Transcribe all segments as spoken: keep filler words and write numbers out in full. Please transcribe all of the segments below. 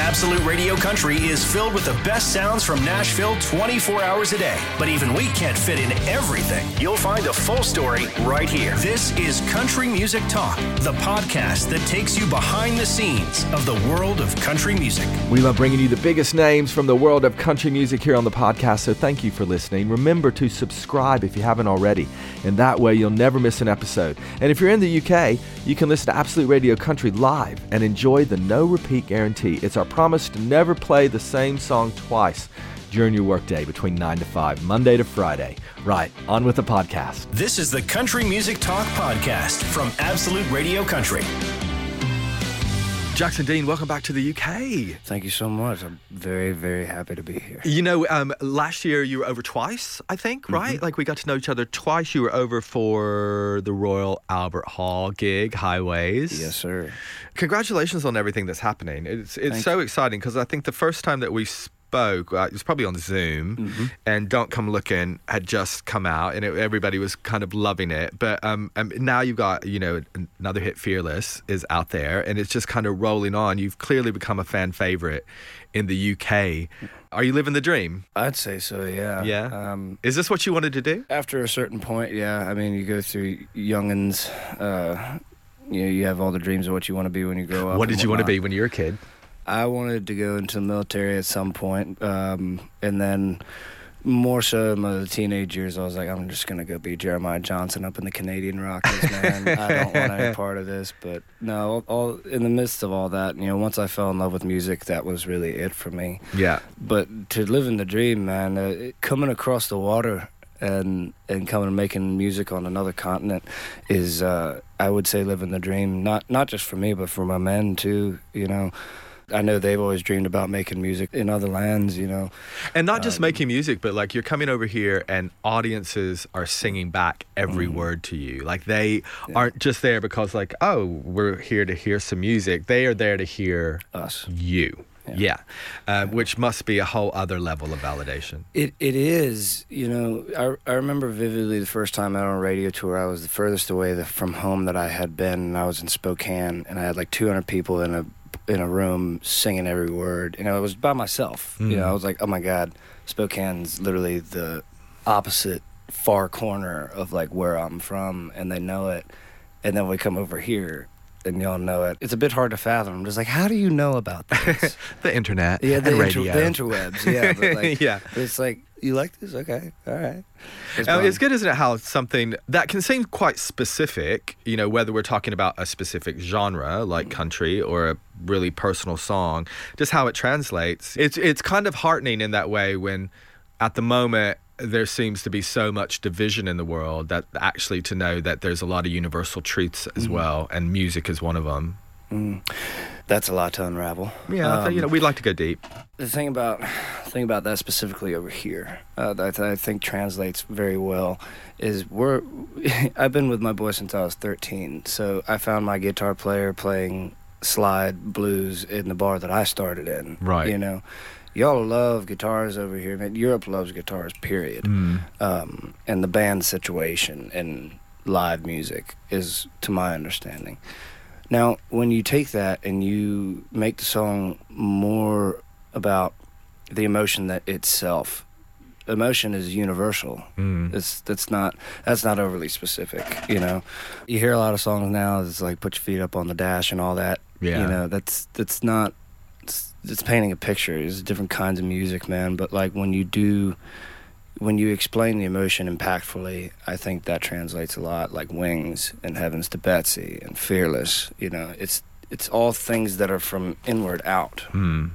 Absolute Radio Country is filled with the best sounds from Nashville twenty-four hours a day. But even we can't fit in everything. You'll find a full story right here. This is Country Music Talk, the podcast that takes you behind the scenes of the world of country music. We love bringing you the biggest names from the world of country music here on the podcast, so thank you for listening. Remember to subscribe if you haven't already, and that way you'll never miss an episode. And if you're in the U K, you can listen to Absolute Radio Country live and enjoy the no repeat guarantee. It's our promise to never play the same song twice during your workday between nine to five, Monday to Friday. Right, on with the podcast. This is the Country Music Talk podcast from Absolute Radio Country. Jackson Dean, welcome back to the U K. Thank you so much. I'm very, very happy to be here. You know, um, last year you were over twice, I think, right? Mm-hmm. Like we got to know each other twice. You were over for the Royal Albert Hall gig, Highways. Yes, sir. Congratulations on everything that's happening. It's it's Thank so you. exciting because I think the first time that we spoke, Uh, it was probably on Zoom, mm-hmm. and Don't Come Looking had just come out, and it, everybody was kind of loving it. But um, um, now you've got, you know, another hit, Fearless, is out there, and it's just kind of rolling on. You've clearly become a fan favorite in the U K. Are you living the dream? I'd say so, yeah. Yeah? Um, is this what you wanted to do? After a certain point, yeah. I mean, you go through youngins, uh, you know, you have all the dreams of what you want to be when you grow up. What did you want to be when you were a kid? I wanted to go into the military at some point, um, and then more so in my teenage years, I was like, I'm just going to go be Jeremiah Johnson up in the Canadian Rockies, man. I don't want any part of this. But no, all, all in the midst of all that, you know, once I fell in love with music, that was really it for me. Yeah. But to live in the dream, man, uh, it, coming across the water and and coming and making music on another continent is, uh, I would say, living the dream. Not not just for me, but for my men too, you know. I know they've always dreamed about making music in other lands, you know. And not just um, making music, but like you're coming over here and audiences are singing back every mm. word to you. Like they yeah. aren't just there because like, oh, we're here to hear some music. They are there to hear us. You. Yeah. yeah. Uh, which must be a whole other level of validation. It It is. You know, I, I remember vividly the first time out on a radio tour, I was the furthest away from home that I had been, and I was in Spokane, and I had like two hundred people in a in a room singing every word. You know, it was by myself. Mm. You know, I was like, oh my God, Spokane's literally the opposite far corner of like where I'm from, and they know it. And then we come over here and y'all know it. It's a bit hard to fathom. I'm just like, how do you know about this? The internet. Yeah, the, and inter- radio. the interwebs. Yeah. But like, yeah. But it's like, you like this? Okay. All right. It's, uh, it's good, isn't it, how something that can seem quite specific, you know, whether we're talking about a specific genre like country or a really personal song, just how it translates. It's it's kind of heartening in that way when at the moment there seems to be so much division in the world that actually to know that there's a lot of universal truths as mm. well, and music is one of them. Mm. That's a lot to unravel. Yeah, um, you know, we'd like to go deep. The thing about, the thing about that specifically over here, uh, that I think translates very well, is we're. I've been with my boy since I was thirteen, so I found my guitar player playing slide blues in the bar that I started in. Right. You know, y'all love guitars over here. Man, Europe loves guitars. Period. Mm. Um, and the band situation and live music is, to my understanding. Now, when you take that and you make the song more about the emotion that itself, emotion is universal. Mm. It's that's not that's not overly specific. You know, you hear a lot of songs now that's like put your feet up on the dash and all that. Yeah. You know, that's that's not. It's, it's painting a picture. There's different kinds of music, man. But like when you do. When you explain the emotion impactfully, I think that translates a lot, like Wings and Heavens to Betsy and Fearless. You know, it's it's all things that are from inward out. Mm.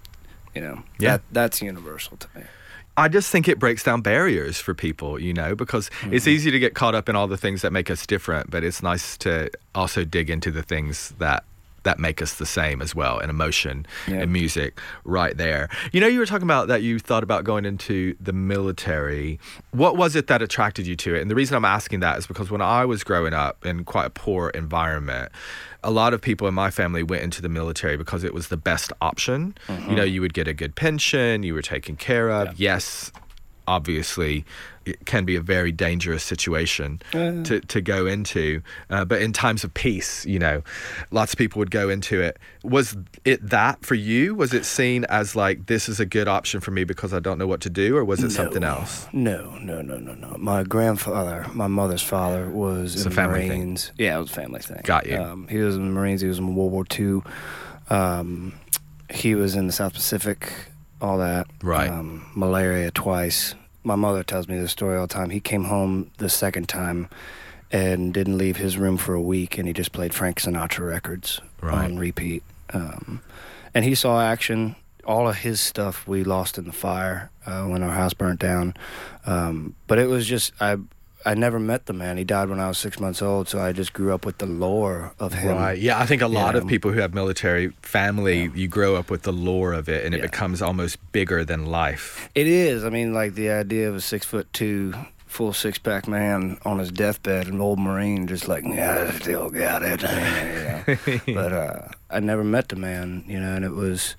You know, yeah. that, that's universal to me. I just think it breaks down barriers for people, you know, because mm-hmm. it's easy to get caught up in all the things that make us different, but it's nice to also dig into the things that that make us the same as well, and emotion yeah. and music right there. You know, you were talking about that you thought about going into the military. What was it that attracted you to it? And the reason I'm asking that is because when I was growing up in quite a poor environment, a lot of people in my family went into the military because it was the best option. Mm-hmm. You know, you would get a good pension, you were taken care of. Yeah. Yes, obviously it can be a very dangerous situation Yeah. to, to go into. Uh, but in times of peace, you know, lots of people would go into it. Was it that for you? Was it seen as like, this is a good option for me because I don't know what to do? Or was it No. something else? No, no, no, no, no. My grandfather, my mother's father, was It's in a the family thing. Marines. Yeah, it was a family thing. Got you. Um, he was in the Marines. He was in World War Two. Um, he was in the South Pacific, all that. Right. Um, malaria twice. My mother tells me this story all the time. He came home the second time and didn't leave his room for a week, and he just played Frank Sinatra records Right. on repeat. Um, and he saw action. All of his stuff we lost in the fire uh, when our house burnt down. Um, but it was just, I I never met the man. He died when I was six months old, so I just grew up with the lore of him. Right. Yeah, I think a lot Yeah. of people who have military family, you grow up with the lore of it, and it Yeah. becomes almost bigger than life. It is. I mean, like the idea of a six foot two, full six pack man on his deathbed, an old Marine, just like, yeah, I still got it. You know? But uh, I never met the man, you know, and it was,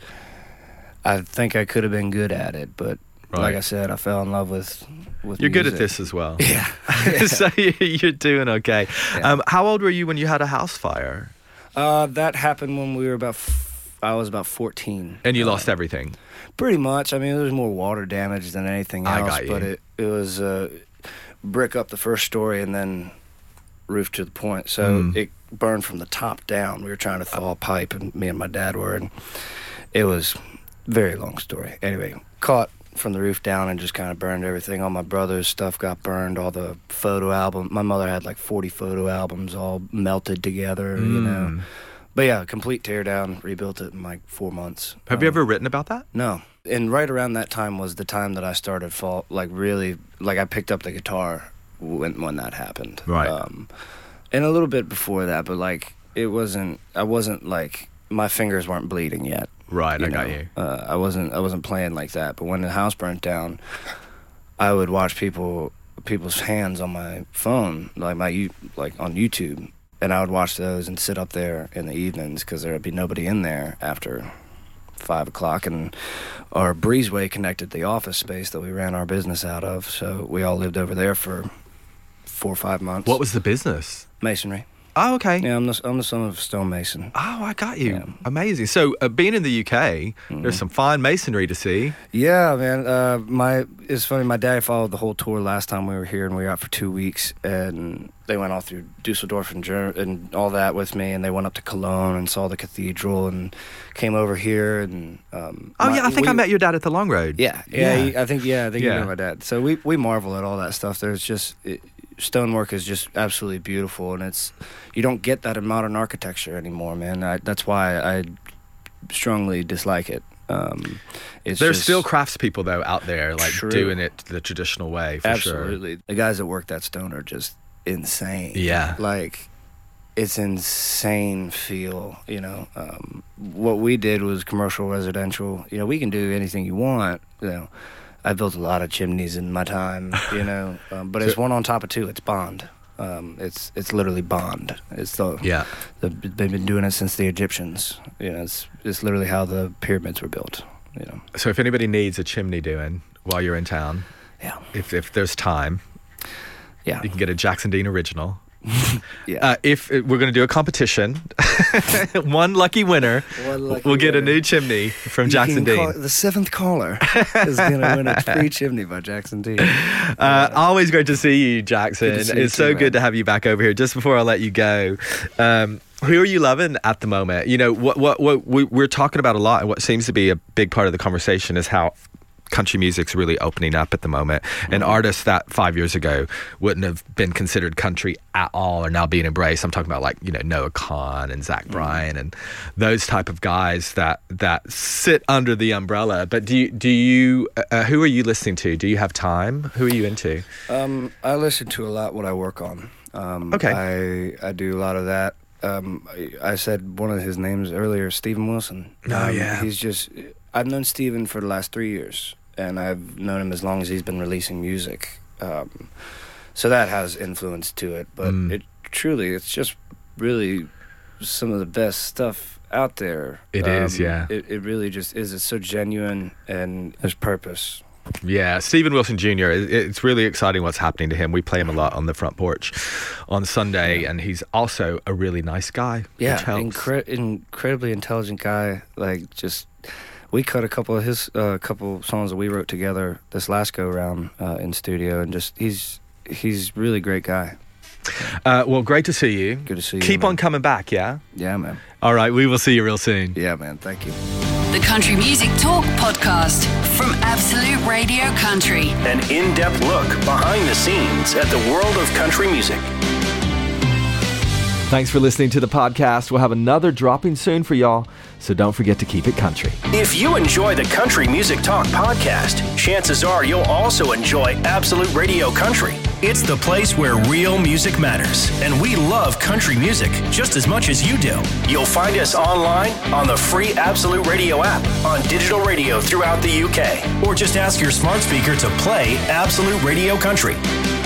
I think I could have been good at it, but Right. like I said, I fell in love with, with You're good at music. this as well. Yeah. So you- you're doing okay. Yeah. Um, how old were you when you had a house fire? Uh, that happened when we were about, f- I was about fourteen. And you Uh, lost everything? Pretty much. I mean, there was more water damage than anything I else. got you. But it, it was uh, brick up the first story and then roof to the point. So Mm. it burned from the top down. We were trying to thaw a pipe, and me and my dad were, and it was very long story. Anyway, caught from the roof down and just kind of burned everything. All my brother's stuff got burned. All the photo album. My mother had like forty photo albums all melted together. You know. Mm. But yeah, complete tear down. Rebuilt it in like four months. Have you Um, ever written about that? No. And right around that time was the time that I started fall, like really, like I picked up the guitar when when that happened. Right. Um, and a little bit before that, but like it wasn't. I wasn't like my fingers weren't bleeding yet. Right, I got know? you. Uh, I wasn't. I wasn't playing like that. But when the house burnt down, I would watch people people's hands on my phone, like my you like on YouTube, and I would watch those and sit up there in the evenings because there would be nobody in there after five o'clock, and our breezeway connected the office space that we ran our business out of. So we all lived over there for four or five months. What was the business? Masonry? Oh, okay. Yeah, I'm the I'm the son of a stonemason. Oh, I got you. Yeah. Amazing. So, uh, being in the U K, Mm-hmm. there's some fine masonry to see. Yeah, man. Uh, my it's funny. My dad followed the whole tour last time we were here, and we were out for two weeks. And they went all through Dusseldorf and Ger- and all that with me. And they went up to Cologne and saw the cathedral, and came over here. And um, Oh, my- yeah, I think we- I met your dad at the Long Road. Yeah, yeah. Yeah. he- I think yeah, I think Yeah. you know my dad. So we we marvel at all that stuff. There's just it, stonework is just absolutely beautiful, and it's you don't get that in modern architecture anymore, man. I, that's why I strongly dislike it. Um, it's There's just, still craftspeople, though, out there, like, True. doing it the traditional way, for sure. absolutely the guys that work that stone are just insane. Yeah. like it's insane feel. You know, um, what we did was commercial residential. You know, we can do anything you want. You know, I built a lot of chimneys in my time. You know, um, but it's So- one on top of two. It's bond. Um, it's it's literally bond. It's the, Yeah. the they've been doing it since the Egyptians. You know, it's it's literally how the pyramids were built. You know, So, if anybody needs a chimney doing while you're in town, yeah, if, if there's time, yeah, you can get a Jackson Dean original. yeah. Uh, if uh, we're going to do a competition, one lucky winner One lucky will get a winner. new chimney from You Jackson can Dean. call- the seventh caller is going to win a free chimney by Jackson Dean. Uh, always great to see you, Jackson. Good to see you It's so too, good man. to have you back over here. Just before I let you go, um, who are you loving at the moment? You know, what what what we, we're talking about a lot, and what seems to be a big part of the conversation is how country music's really opening up at the moment. And artists that five years ago wouldn't have been considered country at all are now being embraced. I'm talking about, like, you know, Noah Kahan and Zach Bryan and those type of guys that that sit under the umbrella. But do you do you uh, who are you listening to? Do you have time? Who are you into? Um, I listen to a lot what I work on. Um, Okay. I I do a lot of that. Um, I, I said one of his names earlier, Steven Wilson. Oh, Um, yeah. He's just, I've known Steven for the last three years, and I've known him as long as he's been releasing music. Um, so that has influence to it, but Mm. it truly, it's just really some of the best stuff out there. It It is, is, yeah. It, it really just is. It's so genuine, and there's purpose. Yeah, Steven Wilson Junior It's really exciting what's happening to him. We play him a lot on the front porch on Sunday, and he's also a really nice guy. Yeah, which helps. Incre- incredibly intelligent guy. Like, just we cut a couple of his uh, couple songs that we wrote together this last go round uh, in studio, and just he's he's really great guy. Uh, well, great to see you. Good to see you. Keep man. on coming back, yeah? Yeah, man. All right, we will see you real soon. Yeah, man. Thank you. The Country Music Talk podcast from Absolute Radio Country. An in-depth look behind the scenes at the world of country music. Thanks for listening to the podcast. We'll have another dropping soon for y'all, so don't forget to keep it country. If you enjoy the Country Music Talk podcast, chances are you'll also enjoy Absolute Radio Country. It's the place where real music matters, and we love country music just as much as you do. You'll find us online on the free Absolute Radio app, on digital radio throughout the U K, or just ask your smart speaker to play Absolute Radio Country.